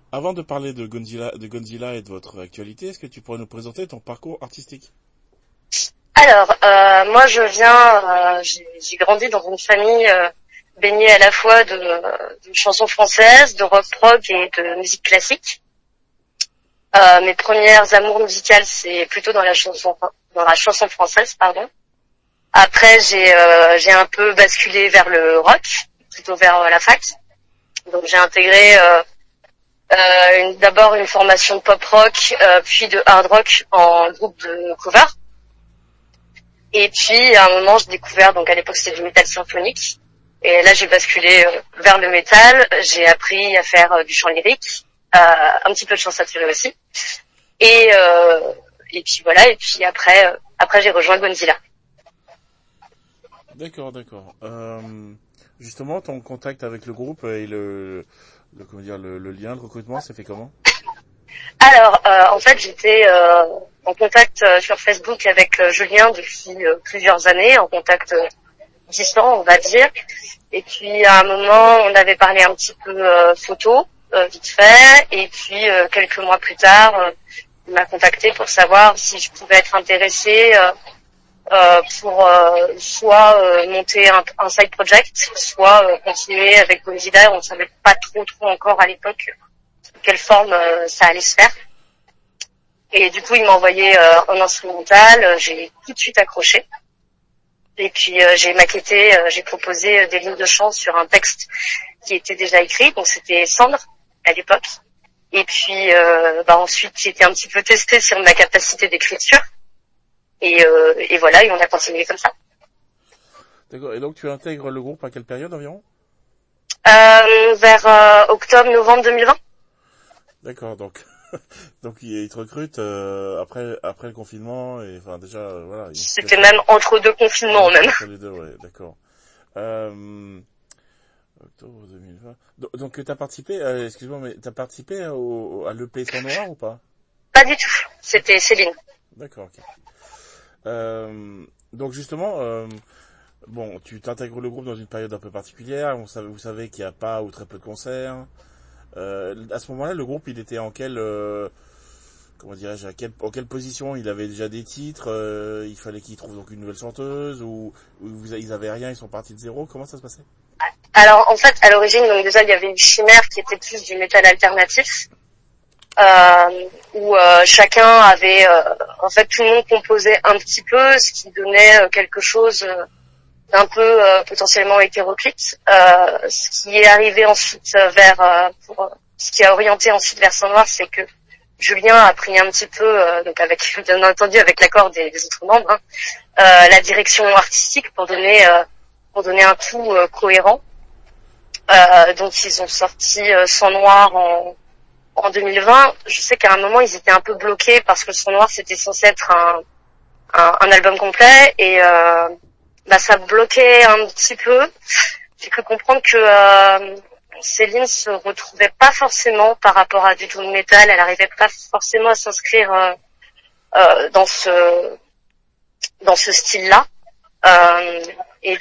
Avant de parler de Godzilla et de votre actualité, est-ce que tu pourrais nous présenter ton parcours artistique? Alors, moi, j'ai grandi dans une famille baignée à la fois de chansons françaises, de rock prog et de musique classique. Mes premières amours musicales, c'est plutôt dans la chanson française, pardon. Après, j'ai un peu basculé vers le rock, plutôt vers la fac. Donc, j'ai intégré d'abord une formation de pop rock, puis de hard rock en groupe de cover. Et puis, à un moment, j'ai découvert, donc à l'époque, c'était du métal symphonique. Et là, j'ai basculé vers le métal. J'ai appris à faire du chant lyrique, un petit peu de chant saturé aussi. Et, euh, et puis voilà. Et puis après, j'ai rejoint Godzilla. D'accord, d'accord. Justement, ton contact avec le groupe et comment dire, le lien, le recrutement, c'est fait comment? Alors, en fait, j'étais en contact sur Facebook avec Julien depuis plusieurs années, en contact distant, on va dire. Et puis, à un moment, on avait parlé un petit peu photo, vite fait. Et puis, quelques mois plus tard, il m'a contacté pour savoir si je pouvais être intéressée pour soit monter un side project, soit continuer avec Godzilla. On ne savait pas trop encore à l'époque de quelle forme ça allait se faire. Et du coup, il m'a envoyé un instrumental, j'ai tout de suite accroché. Et puis j'ai maquetté, j'ai proposé des lignes de chant sur un texte qui était déjà écrit, donc c'était Cendre à l'époque. Et puis ensuite, j'ai été un petit peu testée sur ma capacité d'écriture. Et voilà, et on a continué comme ça. D'accord. Et donc, tu intègres le groupe à quelle période environ? Vers octobre-novembre 2020. D'accord, donc, donc ils te recrutent après le confinement et enfin déjà voilà, une C'était situation même entre deux confinements même. entre les deux, ouais, d'accord. Euh, Octobre 2020. Donc t'as participé, excuse-moi, mais t'as participé à l'EP Sans Noir ou pas? Pas du tout. C'était Céline. D'accord, ok. Donc justement, bon, tu t'intègres le groupe dans une période un peu particulière. Vous savez qu'il n'y a pas ou très peu de concerts. À ce moment-là, le groupe, il était en comment dirais-je, en quelle position? Il avait déjà des titres. Il fallait qu'il trouve donc une nouvelle chanteuse ou ils avaient rien, ils sont partis de zéro. Comment ça se passait? Alors en fait, à l'origine, donc déjà, il y avait une chimère qui était plus du métal alternatif. Où chacun avait, en fait, tout le monde composait un petit peu, ce qui donnait quelque chose d'un peu potentiellement hétéroclite. Ce qui est arrivé ensuite ce qui a orienté ensuite vers Saint Noir, c'est que Julien a pris un petit peu, donc avec, bien entendu, avec l'accord des autres membres, hein, la direction artistique pour donner un tout cohérent. Donc ils ont sorti Sang Noir en 2020. Je sais qu'à un moment ils étaient un peu bloqués parce que Sang Noir c'était censé être un album complet et ça bloquait un petit peu. J'ai cru comprendre que Céline se retrouvait pas forcément par rapport à du doom metal. Elle arrivait pas forcément à s'inscrire dans ce style-là. Et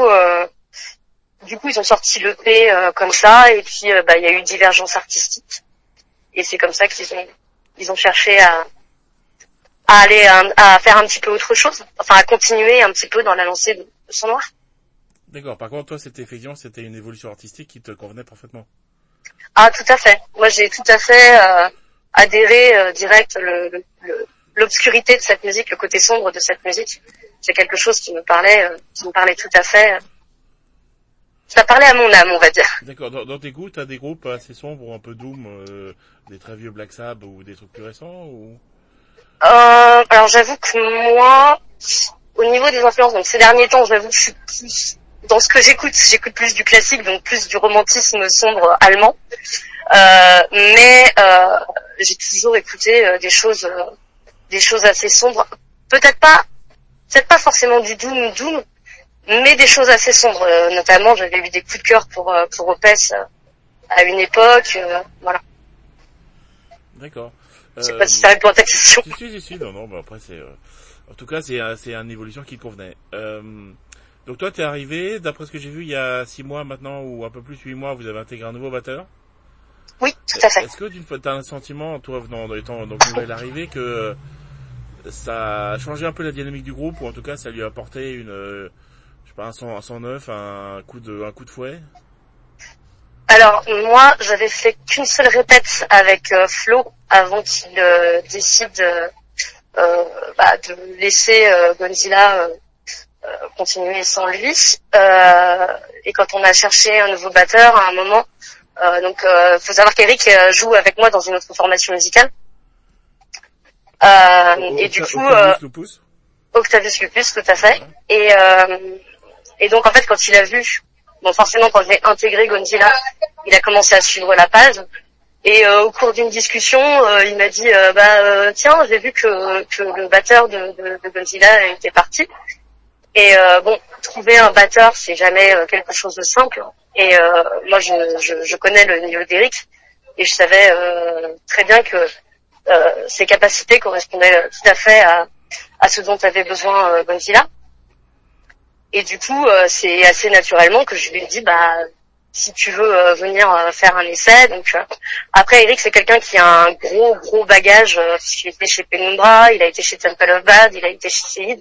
du coup, ils ont sorti l'EP comme ça, et puis il y a eu divergence artistique, et c'est comme ça qu'ils ont cherché à aller à faire un petit peu autre chose, enfin à continuer un petit peu dans la lancée de Sang Noir. D'accord. Par contre, toi, c'était une évolution artistique qui te convenait parfaitement. Ah, tout à fait. Moi, j'ai tout à fait adhéré direct l'obscurité de cette musique, le côté sombre de cette musique. C'est quelque chose qui me parlait tout à fait. Ça parlait à mon âme, on va dire. D'accord. Dans tes goûts, t'as des groupes assez sombres, un peu doom, des très vieux Black Sabbath ou des trucs plus récents ou... Alors j'avoue que moi, au niveau des influences, donc ces derniers temps, j'avoue que je suis plus dans ce que j'écoute plus du classique, donc plus du romantisme sombre allemand. Mais j'ai toujours écouté des choses assez sombres. Peut-être pas forcément du doom, mais des choses assez sombres. Notamment, j'avais eu des coups de cœur pour Opeth à une époque. Voilà. D'accord. Je sais pas si ça répond à ta question. Si, non, non, bah après en tout cas c'est une évolution qui te convenait. Donc toi t'es arrivé, d'après ce que j'ai vu il y a 6 mois maintenant ou un peu plus 8 mois, vous avez intégré un nouveau batteur. Oui, tout à fait. Est-ce que t'as un sentiment, toi, étant donc nouvelle arrivée, que ça a changé un peu la dynamique du groupe, ou en tout cas ça lui a apporté je sais pas, un sang neuf, un coup de fouet? Alors moi, j'avais fait qu'une seule répète avec Flo avant qu'il décide de laisser Godzilla continuer sans lui. Et quand on a cherché un nouveau batteur à un moment, faut savoir qu'Eric joue avec moi dans une autre formation musicale. Et du coup, Octavius Lupus. Octavius Lupus, tout à fait. Et donc en fait, quand il a vu, bon forcément quand j'ai intégré Godzilla, il a commencé à suivre la page. Et au cours d'une discussion, il m'a dit tiens, j'ai vu que le batteur de Godzilla était parti. Et trouver un batteur, c'est jamais quelque chose de simple. Et moi, je connais le niveau d'Eric, et je savais très bien que ses capacités correspondaient tout à fait à ce dont avait besoin Godzilla. Et du coup, c'est assez naturellement que je lui ai dit, si tu veux venir faire un essai. Donc après, Eric, c'est quelqu'un qui a un gros bagage. Il était chez Penumbra, il a été chez Temple of Bad, il a été chez Seed.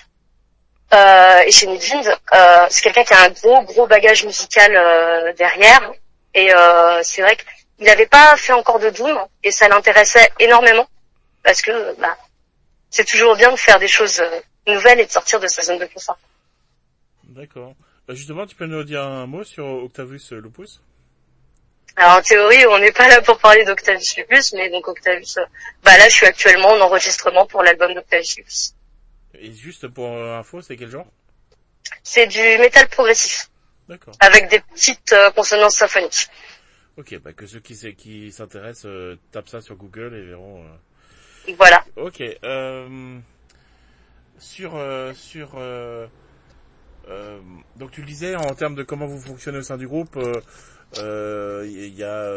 Et chez Midwind, c'est quelqu'un qui a un gros bagage musical derrière. Et c'est vrai qu'il n'avait pas fait encore de Doom, et ça l'intéressait énormément, parce que c'est toujours bien de faire des choses nouvelles et de sortir de sa zone de confort. D'accord. Justement, tu peux nous dire un mot sur Octavius Lupus? Alors en théorie, on n'est pas là pour parler d'Octavius Lupus, mais donc Octavius, là je suis actuellement en enregistrement pour l'album d'Octavius Lupus. Et juste pour info, c'est quel genre? C'est du métal progressif. D'accord. Avec des petites consonances symphoniques. Ok, que ceux qui s'intéressent tapent ça sur Google et verront. Voilà. Ok. Donc tu le disais en termes de comment vous fonctionnez au sein du groupe. Il y a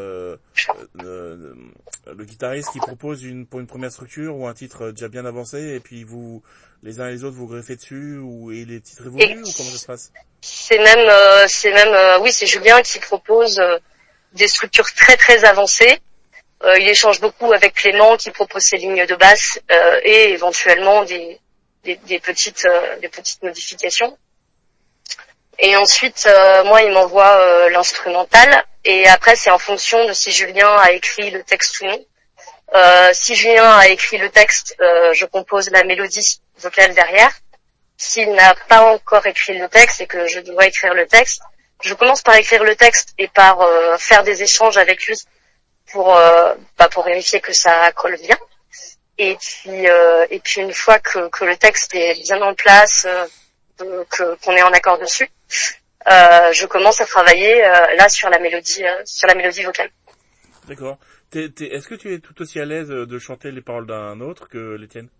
le guitariste qui propose pour une première structure ou un titre déjà bien avancé, et puis vous les uns et les autres vous greffez dessus, et les titres évoluent, ou comment ça se passe? C'est même oui, c'est Julien qui propose des structures très avancées. Il échange beaucoup avec Clément qui propose ses lignes de basse et éventuellement des petites modifications. Et ensuite, moi, il m'envoie l'instrumental, et après, c'est en fonction de si Julien a écrit le texte ou non. Si Julien a écrit le texte, je compose la mélodie vocale derrière. S'il n'a pas encore écrit le texte et que je dois écrire le texte, je commence par écrire le texte et par faire des échanges avec lui pour vérifier que ça colle bien. Et puis une fois que le texte est bien en place, qu'on est en accord dessus, je commence à travailler là sur la mélodie vocale. D'accord. Est-ce que tu es tout aussi à l'aise de chanter les paroles d'un autre que les tiennes?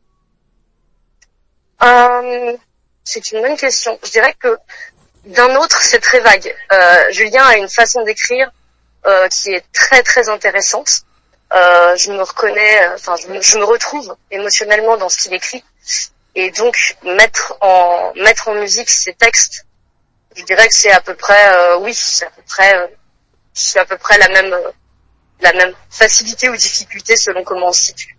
C'est une bonne question. Je dirais que d'un autre, c'est très vague. Julien a une façon d'écrire qui est très intéressante. Je me reconnais, je me retrouve émotionnellement dans ce qu'il écrit. Et donc mettre en musique ces textes, je dirais que c'est à peu près c'est à peu près la même facilité ou difficulté selon comment on se situe.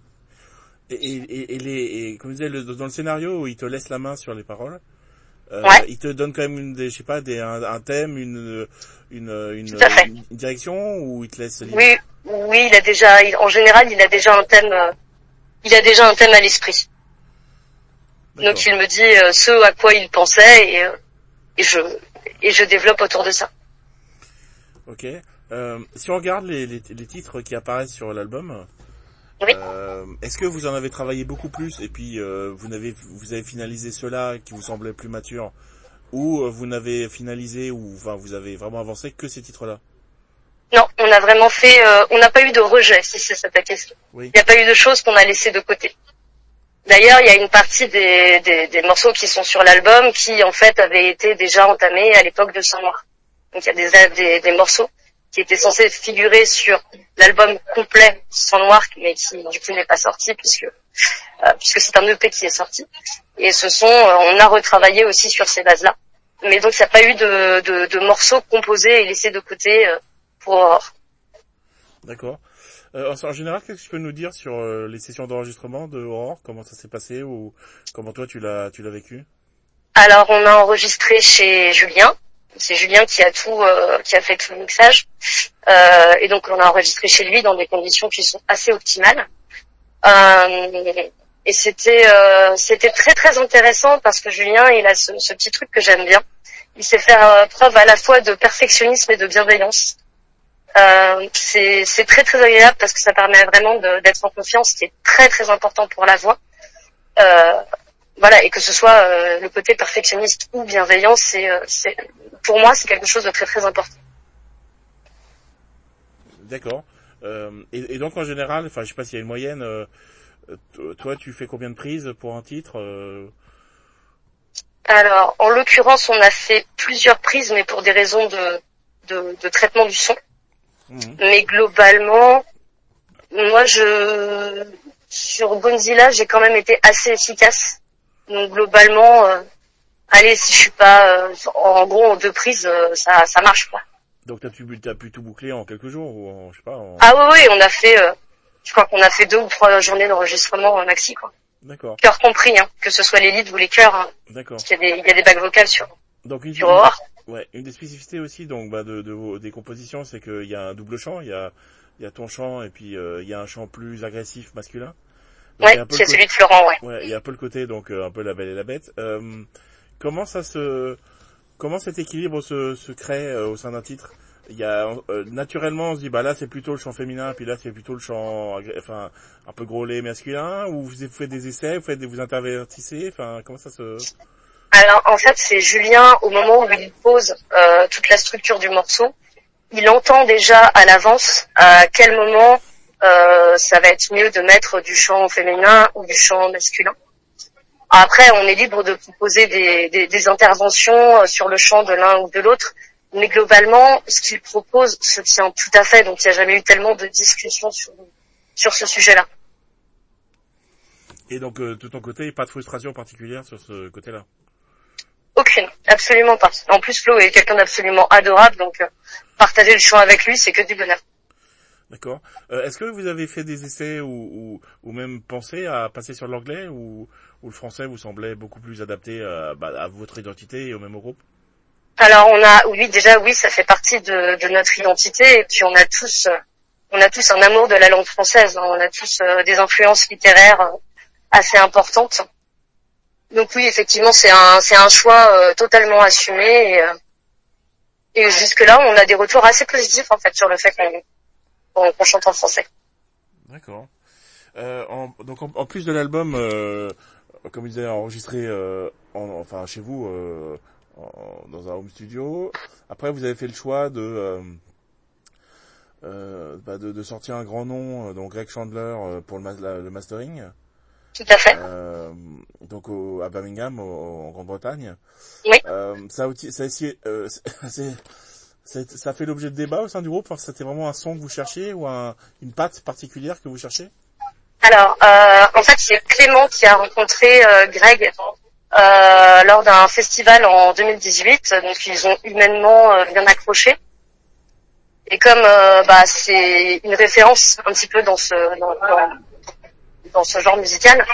Et comme je disais, dans le scénario où il te laisse la main sur les paroles, ouais. Il te donne quand même un thème, une direction, ou il te laisse libre? Oui, en général, il a déjà un thème à l'esprit. D'accord. Donc il me dit ce à quoi il pensait, et je développe autour de ça. Ok. Si on regarde les titres qui apparaissent sur l'album, oui. Est-ce que vous en avez travaillé beaucoup plus, et puis vous avez finalisé ceux-là qui vous semblaient plus matures, ou vous n'avez finalisé, ou vous avez vraiment avancé que ces titres-là? Non, on a vraiment fait, on n'a pas eu de rejet, si c'est ça ta question. Oui. Il n'y a pas eu de choses qu'on a laissées de côté. D'ailleurs, il y a une partie des morceaux qui sont sur l'album qui, en fait, avaient été déjà entamés à l'époque de Sang Noir. Donc, il y a des morceaux qui étaient censés figurer sur l'album complet Sang Noir, mais qui, du coup, n'est pas sorti puisque c'est un EP qui est sorti. Et on a retravaillé aussi sur ces bases-là. Mais donc, il n'y a pas eu de morceaux composés et laissés de côté pour... D'accord. En général, qu'est-ce que tu peux nous dire sur les sessions d'enregistrement de Aurore? Comment ça s'est passé ou comment toi tu l'as vécu? Alors, on a enregistré chez Julien. C'est Julien qui a fait tout le mixage. Et donc, on a enregistré chez lui dans des conditions qui sont assez optimales. Et c'était très très intéressant parce que Julien, il a ce petit truc que j'aime bien. Il sait faire preuve à la fois de perfectionnisme et de bienveillance. C'est très très agréable parce que ça permet vraiment d'être en confiance, ce qui est très très important pour la voix. Voilà, et que ce soit le côté perfectionniste ou bienveillant, pour moi c'est quelque chose de très très important. D'accord. Et donc en général, enfin je sais pas s'il y a une moyenne, toi tu fais combien de prises pour un titre Alors, en l'occurrence, on a fait plusieurs prises, mais pour des raisons de traitement du son. Mhm. Mais globalement, moi sur Gonzilla, j'ai quand même été assez efficace. Donc globalement, allez, si je suis pas en gros en 2 prises, ça marche quoi. Donc t'as pu tout boucler en quelques jours ou je sais pas Ah oui, on a fait, je crois qu'on a fait 2 ou 3 journées d'enregistrement maxi quoi. D'accord. Chœurs compris, hein, que ce soit les leads ou les chœurs. Hein, D'accord. parce qu'il y a des bacs vocales sur Donc Aurore. ouais, une des spécificités aussi donc des compositions, c'est qu'il y a un double chant, il y a ton chant et puis il y a un chant plus agressif masculin. Donc, Ouais, c'est celui de Florent, ouais. Ouais, il y a un peu le côté donc un peu la belle et la bête. Comment comment cet équilibre se crée au sein d'un titre? Il y a naturellement on se dit bah là c'est plutôt le chant féminin puis là c'est plutôt le chant enfin un peu grôlé masculin ou vous faites des essais, vous intervertissez, enfin comment ça se... Alors en fait c'est Julien au moment où il pose toute la structure du morceau, il entend déjà à l'avance à quel moment ça va être mieux de mettre du chant féminin ou du chant masculin. Après on est libre de proposer des interventions sur le chant de l'un ou de l'autre, mais globalement ce qu'il propose se tient tout à fait, donc il n'y a jamais eu tellement de discussions sur ce sujet-là. Et donc de ton côté, pas de frustration particulière sur ce côté-là? Aucune, absolument pas. En plus, Flo est quelqu'un d'absolument adorable, donc partager le chant avec lui, c'est que du bonheur. D'accord. Est-ce que vous avez fait des essais ou même pensé à passer sur l'anglais ou le français vous semblait beaucoup plus adapté à votre identité et au même au groupe? Alors, oui, ça fait partie de notre identité, et puis on a tous un amour de la langue française, hein. On a tous des influences littéraires assez importantes. Donc oui, effectivement, c'est un choix totalement assumé, et jusque-là, on a des retours assez positifs en fait sur le fait qu'on chante en français. D'accord. Donc en plus de l'album, comme vous avez enregistré enfin chez vous dans un home studio, après vous avez fait le choix de sortir un grand nom, donc Greg Chandler pour le mastering. Tout à fait. Donc à Birmingham, en Grande-Bretagne. Oui. Ça fait l'objet de débat au sein du groupe. Enfin, c'était vraiment un son que vous cherchiez ou une patte particulière que vous cherchez? Alors, en fait, c'est Clément qui a rencontré Greg lors d'un festival en 2018. Donc, ils ont humainement bien accroché. Et comme c'est une référence un petit peu dans ce genre musical,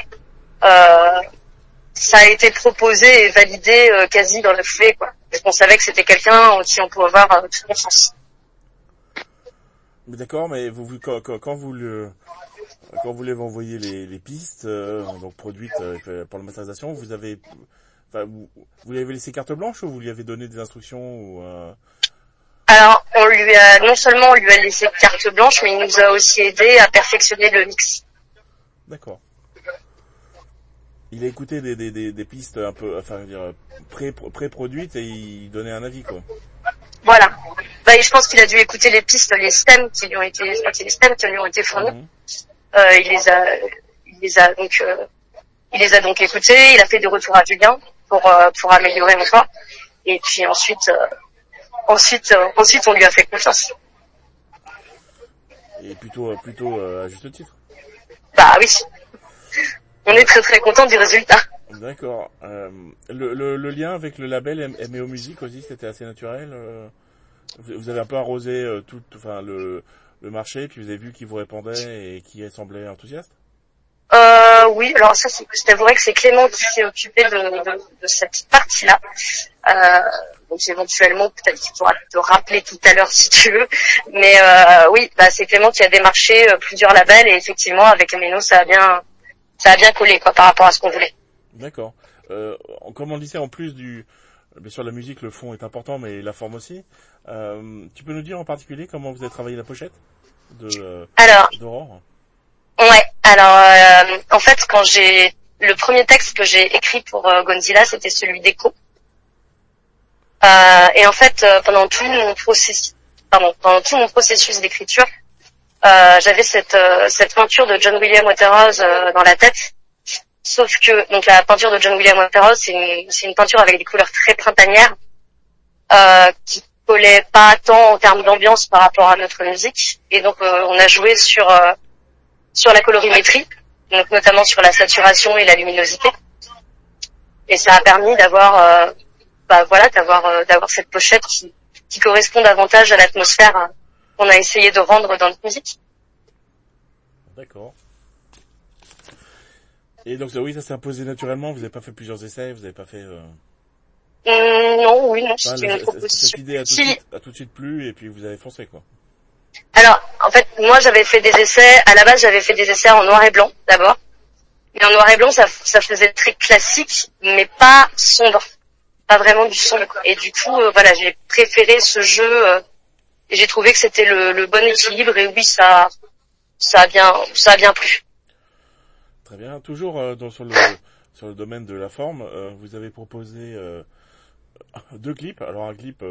ça a été proposé et validé quasi dans la foulée, quoi. Parce qu'on savait que c'était quelqu'un en qui on pouvait avoir toute confiance. Mais d'accord, mais quand vous l'avez envoyé les pistes donc produites pour la masterisation, vous lui avez laissé carte blanche ou vous lui avez donné des instructions ou Alors, non seulement on lui a laissé carte blanche, mais il nous a aussi aidé à perfectionner le mix. D'accord. Il a écouté des pistes un peu, enfin, je veux dire, pré-produites et il donnait un avis, quoi. Voilà. Et je pense qu'il a dû écouter les pistes, les stems qui lui ont été, je crois que c'est les stems qui lui ont été fournis. Mhm. Il les a donc écoutés, il a fait des retours à Julien pour améliorer encore. Et puis ensuite, on lui a fait confiance. Et plutôt à juste titre. Bah oui. On est très très content du résultat. D'accord. Le lien avec le label MEO Music aussi, c'était assez naturel. Vous avez un peu arrosé le marché, puis vous avez vu qui vous répondait et qui semblait enthousiaste? Oui, alors ça, je t'avouerais que c'est Clément qui s'est occupé de cette partie-là. Donc éventuellement, peut-être qu'il pourra te rappeler tout à l'heure si tu veux. Mais oui, c'est Clément qui a démarché plusieurs labels et effectivement, avec Ameno, ça a bien collé quoi par rapport à ce qu'on voulait. D'accord. Comme on le disait, en plus bien sûr la musique, le fond est important, mais la forme aussi. Tu peux nous dire en particulier comment vous avez travaillé la pochette d'Aurore? Ouais, alors en fait le premier texte que j'ai écrit pour Godzilla, c'était celui d'Echo. Et en fait pendant tout mon processus d'écriture, j'avais cette peinture de John William Waterhouse dans la tête. Sauf que donc la peinture de John William Waterhouse, c'est une peinture avec des couleurs très printanières qui collait pas tant en termes d'ambiance par rapport à notre musique. Et donc on a joué sur la colorimétrie, donc notamment sur la saturation et la luminosité. Et ça a permis d'avoir cette pochette qui correspond davantage à l'atmosphère qu'on a essayé de rendre dans notre musique. D'accord. Et donc oui, ça s'est imposé naturellement, vous n'avez pas fait plusieurs essais, vous n'avez pas fait... Non, c'était une proposition. Cette idée a tout de suite plu et puis vous avez foncé quoi. Alors, en fait, moi j'avais fait des essais, à la base j'avais fait des essais en noir et blanc d'abord. Mais en noir et blanc ça faisait très classique, mais pas sombre. Pas vraiment du sombre. Et du coup, j'ai préféré ce jeu et j'ai trouvé que c'était le bon équilibre et oui, ça a bien plu. Très bien. Toujours sur le domaine de la forme, vous avez proposé 2 clips. Alors un clip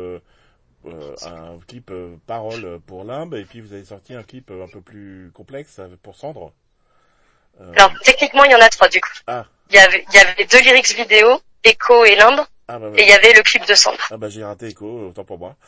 parole pour Limbe et puis vous avez sorti un clip un peu plus complexe pour Cendre. Alors techniquement il y en a 3 du coup. Ah. Il y avait 2 lyrics vidéo, Echo et Limbe, et il y avait le clip de Cendre. Ah j'ai raté Echo, autant pour moi.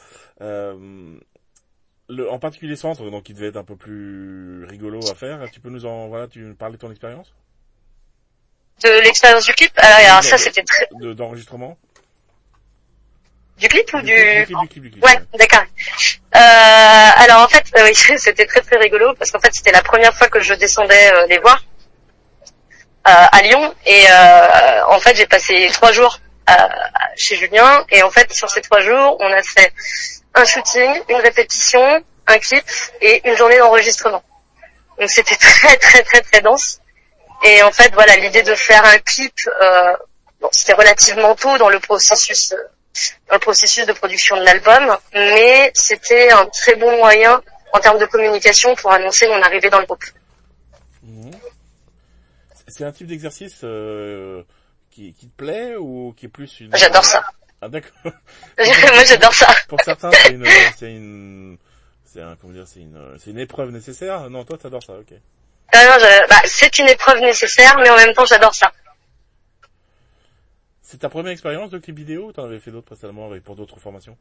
En particulier Cendre, donc il devait être un peu plus rigolo à faire. Tu peux tu nous parler de ton expérience? De l'expérience du clip? Alors ça c'était très... D'enregistrement? Du clip ou du clip. Ouais, d'accord. Alors en fait, oui, c'était très très rigolo parce qu'en fait c'était la première fois que je descendais les voir à Lyon et en fait j'ai passé 3 jours chez Julien et en fait sur ces 3 jours on a fait un shooting, une répétition, un clip et une journée d'enregistrement. Donc c'était très très très très dense. Et en fait, voilà, l'idée de faire un clip, c'était relativement tôt dans le processus de production de l'album, mais c'était un très bon moyen en termes de communication pour annoncer mon arrivée dans le groupe. Mmh. C'est un type d'exercice qui te plaît ou qui est plus une... J'adore ça. Ah d'accord. Moi j'adore ça. Pour certains, c'est une épreuve nécessaire. Non, toi t'adores ça, ok. C'est une épreuve nécessaire, mais en même temps, j'adore ça. C'est ta première expérience de clip vidéo ou t'en avais fait d'autres précédemment pour d'autres formations?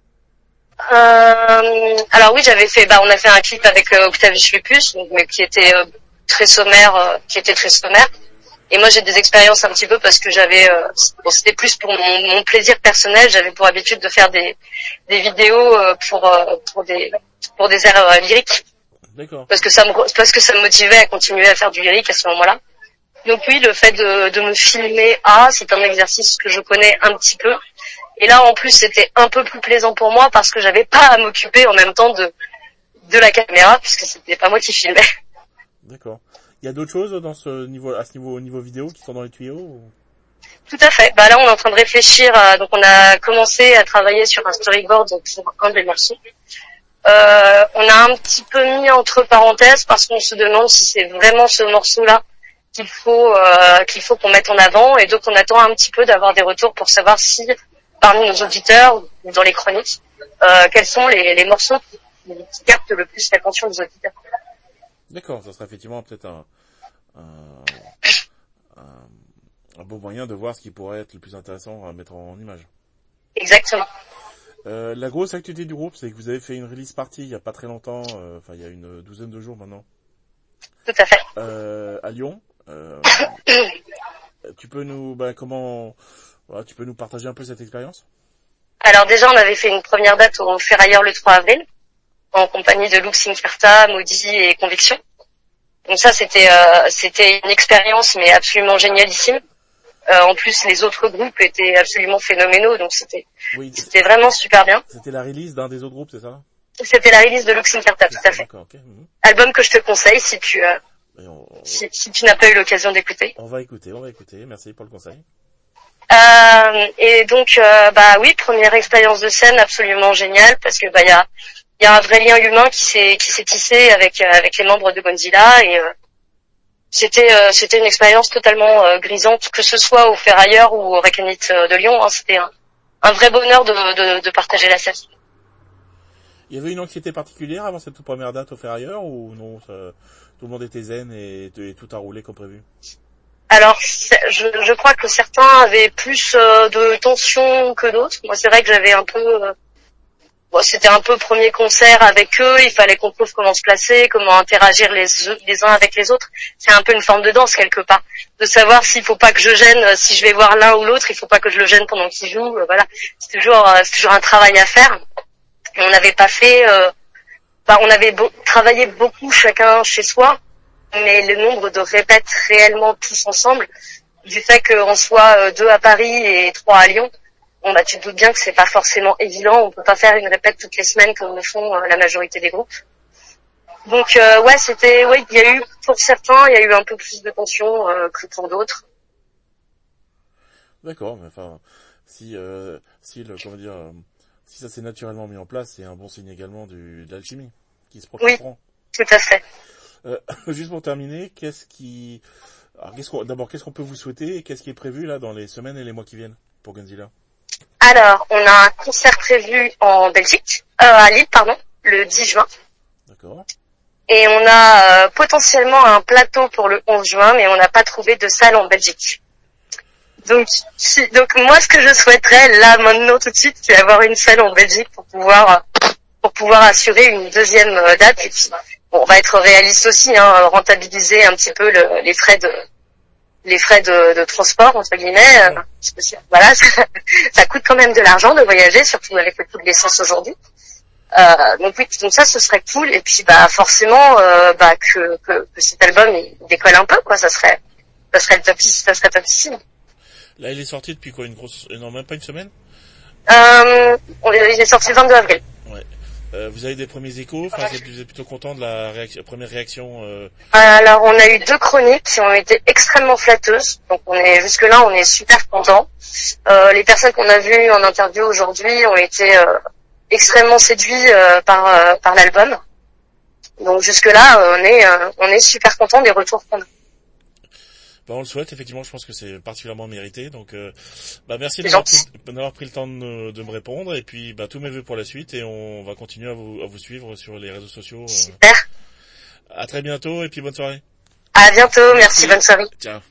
Alors oui, on a fait un clip avec Octavius Lupus, mais qui était très sommaire, Et moi, j'ai des expériences un petit peu parce que c'était plus pour mon plaisir personnel. J'avais pour habitude de faire des vidéos pour des airs lyriques. D'accord. Parce que ça me motivait à continuer à faire du lyrique à ce moment-là. Donc oui, le fait de me filmer, c'est un exercice que je connais un petit peu. Et là, en plus, c'était un peu plus plaisant pour moi parce que j'avais pas à m'occuper en même temps de la caméra puisque c'était pas moi qui filmais. D'accord. Il y a d'autres choses au niveau vidéo qui sont dans les tuyaux ou... Tout à fait. Là, on est en train de réfléchir. Donc, on a commencé à travailler sur un storyboard pour un des morceaux. On a un petit peu mis entre parenthèses parce qu'on se demande si c'est vraiment ce morceau-là qu'il faut qu'on mette en avant, et donc on attend un petit peu d'avoir des retours pour savoir si parmi nos auditeurs ou dans les chroniques quels sont les morceaux qui captent le plus l'attention des auditeurs. D'accord, ça serait effectivement peut-être un beau moyen de voir ce qui pourrait être le plus intéressant à mettre en image. Exactement. La grosse actualité du groupe, c'est que vous avez fait une release party il y a pas très longtemps, il y a une douzaine de jours maintenant. Tout à fait. À Lyon. Tu peux nous, tu peux nous partager un peu cette expérience? Alors déjà, on avait fait une première date au Ferrailleur le 3 avril. en compagnie de Lux Incerta, Maudit et Conviction. Donc ça, c'était une expérience, mais absolument génialissime. En plus, les autres groupes étaient absolument phénoménaux, donc c'était vraiment super bien. C'était la release d'un des autres groupes, c'est ça? C'était la release de Lux Incerta, tout à fait. D'accord, ok. Album que je te conseille si tu si tu n'as pas eu l'occasion d'écouter. On va écouter. Merci pour le conseil. Et donc, oui, première expérience de scène absolument géniale parce que il y a un vrai lien humain qui s'est tissé avec les membres de Godzilla et c'était une expérience totalement grisante, que ce soit au Ferrailleur ou au Recanite de Lyon. Hein, c'était un vrai bonheur de partager la scène. Il y avait une anxiété particulière avant cette toute première date au Ferrailleur ou non, tout le monde était zen et tout a roulé comme prévu? Alors, je crois que certains avaient plus de tension que d'autres. Moi, c'est vrai que j'avais un peu... c'était un peu premier concert avec eux. Il fallait qu'on prouve comment se placer, comment interagir les uns avec les autres. C'est un peu une forme de danse, quelque part. De savoir s'il faut pas que je gêne, si je vais voir l'un ou l'autre, il faut pas que je le gêne pendant qu'il joue. Voilà, c'est toujours un travail à faire. Et on n'avait pas fait... on avait travaillé beaucoup chacun chez soi. Mais le nombre de répètes réellement tous ensemble, du fait qu'on soit 2 à Paris et 3 à Lyon, tu te doutes bien que c'est pas forcément évident. On peut pas faire une répète toutes les semaines comme le font la majorité des groupes. Donc il y a eu pour certains, il y a eu un peu plus de tension que pour d'autres. D'accord, mais enfin, si ça s'est naturellement mis en place, c'est un bon signe également de l'alchimie qui se comprend. Oui, tout à fait. Juste pour terminer, qu'est-ce qu'on peut vous souhaiter et qu'est-ce qui est prévu là dans les semaines et les mois qui viennent pour Godzilla? Alors, on a un concert prévu en Belgique, à Lille, le 10 juin. D'accord. Et on a potentiellement un plateau pour le 11 juin, mais on n'a pas trouvé de salle en Belgique. Donc moi, ce que je souhaiterais là maintenant tout de suite, c'est avoir une salle en Belgique pour pouvoir assurer une deuxième date. Et puis, on va être réaliste aussi, rentabiliser un petit peu les frais de transport entre guillemets. Voilà, ça coûte quand même de l'argent de voyager, surtout avec le coût de l'essence aujourd'hui. Donc ça, ce serait cool. Et puis forcément que cet album il décolle un peu, quoi. Ça serait topissime. Là, il est sorti depuis quoi, même pas une semaine? Il est sorti le 22 avril. Ouais. Vous avez des premiers échos, vous êtes plutôt content de la première réaction? Alors, on a eu 2 chroniques qui ont été extrêmement flatteuses. Donc, on est super contents. Les personnes qu'on a vues en interview aujourd'hui ont été extrêmement séduits par l'album. Donc, jusque-là, on est super contents des retours qu'on a. On le souhaite, effectivement, je pense que c'est particulièrement mérité. Donc, merci d'avoir pris le temps de me répondre. Et puis, tous mes vœux pour la suite. Et on va continuer à vous suivre sur les réseaux sociaux. Super. À très bientôt et puis bonne soirée. À bientôt, merci bonne soirée. Ciao.